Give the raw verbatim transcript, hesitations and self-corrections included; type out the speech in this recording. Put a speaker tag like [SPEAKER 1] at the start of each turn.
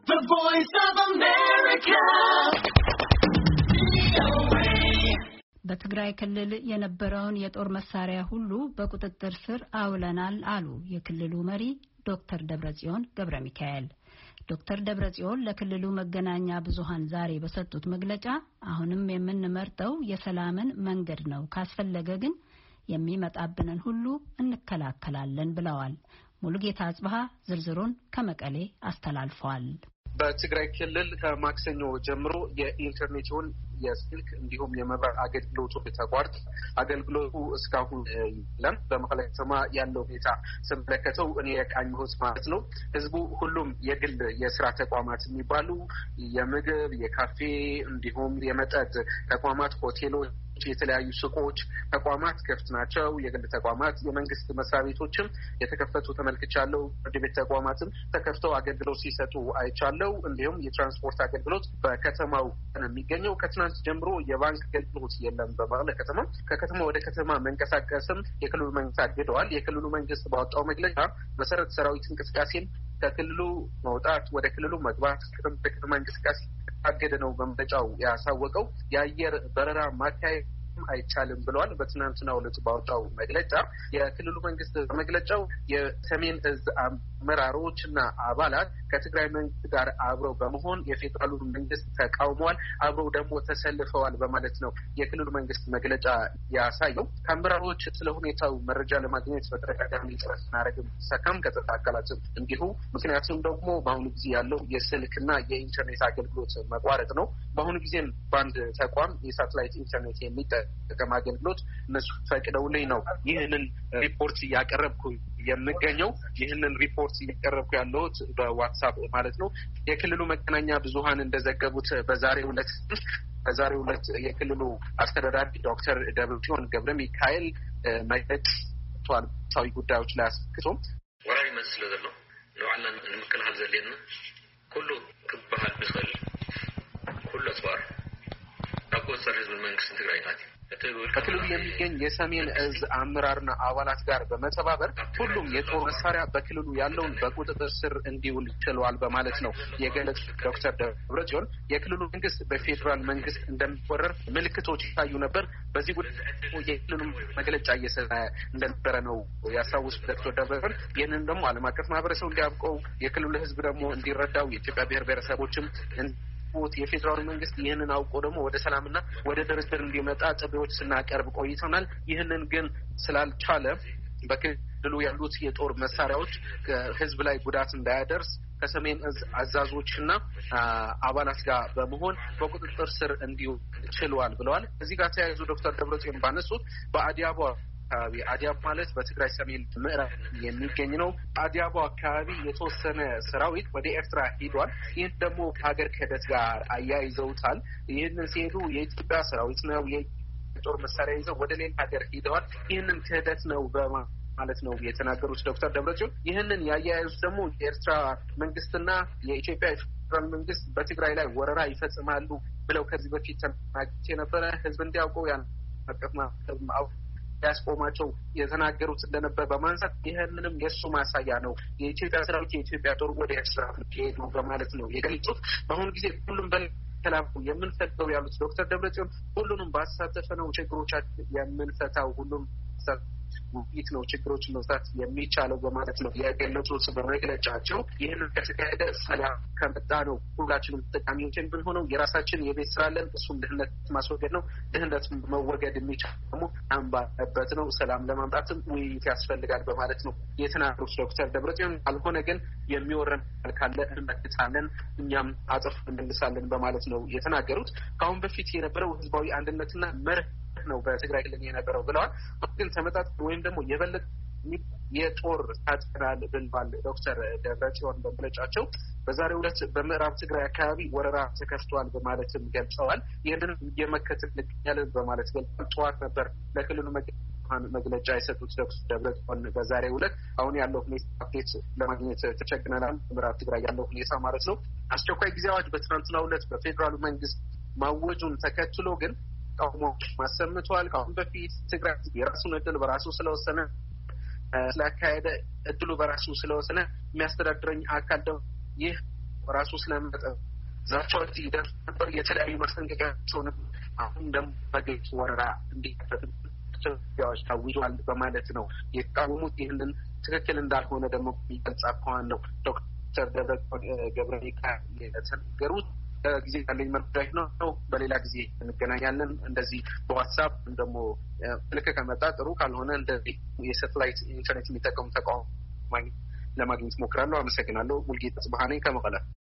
[SPEAKER 1] The Voice of America. በትግራይ ክልል የነበረውን የጦር መሳሪያ ሁሉ በቁጥጥር ስር አውለናል አሉ የክልሉ መሪ ዶክተር ደብረጽዮን ገብረ ሚካኤል። ዶክተር ደብረጽዮን ለክልሉ መገናኛ ብዙሃን ዛሬ በሰጡት መግለጫ አሁንም የምንመርጠው የሰላምን መንገድ ነው፣ ካስፈለገ ግን የሚመጣብንን ሁሉ እንከላከላለን ብለዋል። ሙሉጌታ አጽባሃ ዝርዝሩን ከመቀሌ አስተላልፈዋል።
[SPEAKER 2] በትግራይ ክልል ከማክሰኞ ጀምሮ የኢንተርኔቱን የስልክ እንዲሁም የመብራት አገልግሎቱ ተቋርጦ አገልግሎቱ እስካሁን የለም። በመቀለ ከተማ ያለው ሁኔታ ስመለከተው እኔ የቃኘሁት ማለት ነው ህዝቡ ሁሉም የግል የስራ ተቋማት የሚባሉ የምግብ፣ የካፌ እንዲሁም የመጠጥ ተቋማት፣ ሆቴሎች፣ የተለያዩ ሱቆች፣ ተቋማት ክፍት ናቸው። የግል ተቋማት፣ የመንግስት መስሪያ ቤቶችም የተከፈቱ ተመልክቻለሁ። ፍርድ ቤት ተቋማትም ተከፍተው አገልግሎት ሲሰጡ አይቻለሁ። እንዲሁም የትራንስፖርት አገልግሎት በከተማው ነው የሚገኘው። ከትናንት ጀምሮ የባንክ አገልግሎት የለም በመቀለ ከተማ። ከከተማ ወደ ከተማ መንቀሳቀስም የክልሉ መንግስት አግደዋል። የክልሉ መንግስት ባወጣው መግለጫ መሰረት ሰራዊት እንቅስቃሴን ከክልሉ መውጣት ወደ ክልሉ መግባት ከተማ እንቅስቃሴ አገደ ነው በመግለጫው ያሳወቀው። የአየር በረራ ማካሄድ አይቻልም ብለዋል። በትናንትናው ዕለት ባወጣው መግለጫ የክልሉ መንግስት መግለጫው የሰሜን እዝ አመራሮች እና አባላት ከትግራይ መንግስት ጋር አብረው በመሆን የፌዴራሉ መንግስት ተቃውመዋል፣ አብረው ደግሞ ተሰልፈዋል በማለት ነው የክልሉ መንግስት መግለጫ ያሳየው። ከአመራሮች ስለ ሁኔታው መረጃ ለማግኘት በተደጋጋሚ ጥረት ስናደርግም ሰካም ከጸጥታ አካላትም እንዲሁ። ምክንያቱም ደግሞ በአሁኑ ጊዜ ያለው የስልክና የኢንተርኔት አገልግሎት መቋረጥ ነው። በአሁኑ ጊዜም በአንድ ተቋም የሳተላይት ኢንተርኔት የሚጠቀም አገልግሎት እነሱ ፈቅደውልኝ ነው ይህንን ሪፖርት እያቀረብኩ የምገኘው። ይህንን ሪፖርት እያቀረብኩ ያለሁት በዋትሳፕ ማለት ነው። የክልሉ መገናኛ ብዙሃን እንደዘገቡት በዛሬው ዕለት በዛሬው ዕለት የክልሉ አስተዳዳሪ ዶክተር ደብረጽዮን ገብረ ሚካኤል መግለጫ ሰጥተዋል። ጉዳዮች ላይ አስከቶም
[SPEAKER 3] ወራሪ መስለ ዘሎ ለዋና እንመከላከል ዘለና ሁሉ ክባሃል ብስል ሁሉ አስባር አቆሰር ህዝብ መንግስት ትግራይ ናት።
[SPEAKER 2] ከክልሉ የሚገኝ የሰሜን እዝ አመራርና አባላት ጋር በመተባበር ሁሉም የጦር መሳሪያ በክልሉ ያለውን በቁጥጥር ስር እንዲውል ችለዋል በማለት ነው የገለጹት ዶክተር ደብረጽዮን። የክልሉ መንግስት በፌዴራል መንግስት እንደሚወረር ምልክቶች ይታዩ ነበር። በዚህ ጉዳይ የክልሉ መግለጫ እየሰጠ እንደነበረ ነው ያሳወቁት ዶክተር ደብረጽዮን። ይህንን ደግሞ ዓለም አቀፍ ማህበረሰቡ እንዲያውቀው፣ የክልሉ ህዝብ ደግሞ እንዲረዳው የኢትዮጵያ ብሔር ብሔረሰቦችም የፌዴራል መንግስት ይህንን አውቆ ደግሞ ወደ ሰላምና ወደ ድርድር እንዲመጣ ጥሪዎች ስናቀርብ ቆይተናል። ይህንን ግን ስላልቻለ በክልሉ ያሉት የጦር መሳሪያዎች ህዝብ ላይ ጉዳት እንዳያደርስ ከሰሜን እዝ አዛዦችና አባላት ጋር በመሆን በቁጥጥር ስር እንዲውል ችለዋል ብለዋል። እዚህ ጋር ተያይዞ ዶክተር ደብረጽዮን ባነሱት በአዲያቦ አካባቢ አዲያቦ ማለት በትግራይ ሰሜን ምዕራብ የሚገኝ ነው። አዲያቦ አካባቢ የተወሰነ ሰራዊት ወደ ኤርትራ ሄዷል። ይህን ደግሞ ከሀገር ክህደት ጋር አያይዘውታል። ይህንን ሲሄዱ የኢትዮጵያ ሰራዊት ነው የጦር መሳሪያ ይዘው ወደ ሌላ ሀገር ሄደዋል። ይህንን ክህደት ነው በማለት ነው የተናገሩት ዶክተር ደብረጽዮን። ይህንን ያያይዙት ደግሞ የኤርትራ መንግስትና የኢትዮጵያ ፌዴራል መንግስት በትግራይ ላይ ወረራ ይፈጽማሉ ብለው ከዚህ በፊት ተናግረው የነበረ ህዝብ እንዲያውቀው ያን አቀፍማ ያስቆማቸው የተናገሩት እንደነበር በማንሳት ይህንንም የእሱ ማሳያ ነው የኢትዮጵያ ሰራዊት የኢትዮጵያ ጦር ወደ ኤርትራ ሄዱ በማለት ነው የገለጹት። በአሁኑ ጊዜ ሁሉም በሰላም የምንፈታው ያሉት ዶክተር ደብረጽዮን ሁሉንም ባሳተፈ ነው ችግሮቻችን የምንፈታው፣ ሁሉም ውይይት ነው ችግሮችን መፍታት የሚቻለው በማለት ነው የገለጹት በመግለጫቸው። ይህንን ከተካሄደ ሰላም ከመጣ ነው ሁላችንም ተጠቃሚዎች ብንሆነው። የራሳችን የቤት ስራ አለን፣ እሱም ድህነት ማስወገድ ነው። ድህነት መወገድ የሚቻል ደግሞ አንባበት ነው። ሰላም ለማምጣትም ውይይት ያስፈልጋል በማለት ነው የተናገሩት ዶክተር ደብረጽዮን። አልሆነ ግን የሚወረን ካለ እንመክታለን፣ እኛም አጥፍ እንመልሳለን በማለት ነው የተናገሩት። ከአሁን በፊት የነበረው ህዝባዊ አንድነትና መርህ ነው በትግራይ ክልል የነበረው ብለዋል። ግን ተመጣጣኝ ወይም ደግሞ የበለጠ የጦር ታጥቀናል ብለዋል ዶክተር ደብረጽዮን በመግለጫቸው። በዛሬው ዕለት በምዕራብ ትግራይ አካባቢ ወረራ ተከፍቷል በማለትም ገልጸዋል። ይህንን የመከተል እንገኛለን በማለት ገልጸዋል። ጠዋት ነበር ለክልሉ መግለጫ የሰጡት ዶክተር ደብረጽዮን በዛሬው ዕለት አሁን ያለው ሁኔታ አፕዴት ለማግኘት ተቸግረናል። ምዕራብ ትግራይ ያለው ሁኔታ ማለት ነው። አስቸኳይ ጊዜ አዋጅ በትናንትናው ዕለት በፌዴራሉ መንግስት ማወጁን ተከትሎ ግን ተቃውሞ ማሰምቷል። ከአሁን በፊት ትግራይ የራሱን እድል በራሱ ስለወሰነ ስላካሄደ እድሉ በራሱ ስለወሰነ የሚያስተዳድረኝ አካል ደግሞ ይህ ራሱ ስለመጠ ዛቻዎች ይደርስ ነበር የተለያዩ ማስጠንቀቂያ ሰው አሁን ደምበገጭ ወረራ እንዲከፈት ያዎች ታውጇል በማለት ነው የተቃወሙት። ይህንን ትክክል እንዳልሆነ ደግሞ ይገልጻ ከሆነ ነው ዶክተር ገብረ ሚካኤል የተናገሩት። ጊዜ ያለኝ መረጃ ነው። በሌላ ጊዜ እንገናኛለን። እንደዚህ በዋትስአፕ ደግሞ ልክ ከመጣ ጥሩ፣ ካልሆነ እንደዚህ የሳተላይት ኢንተርኔት የሚጠቀሙ ተቋም ለማግኘት ሞክራለሁ። አመሰግናለሁ። ሙልጌታ ጽባህ ነኝ ከመቀለ።